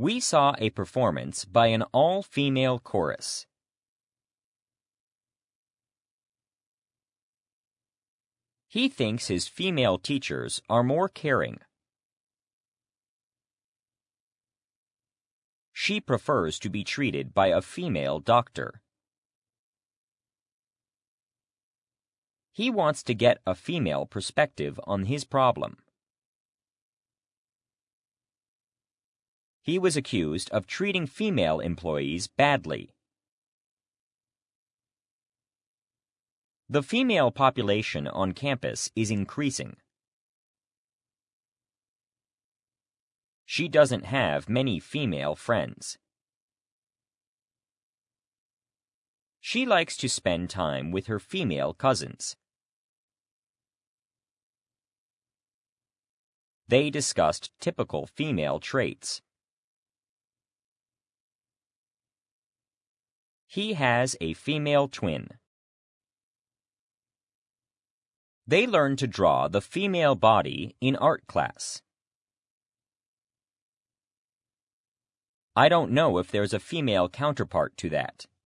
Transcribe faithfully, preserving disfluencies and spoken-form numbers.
We saw a performance by an all-female chorus. He thinks his female teachers are more caring. She prefers to be treated by a female doctor. He wants to get a female perspective on his problem. He was accused of treating female employees badly. The female population on campus is increasing. She doesn't have many female friends. She likes to spend time with her female cousins. They discussed typical female traits. He has a female twin. They learned to draw the female body in art class. I don't know if there's a female counterpart to that.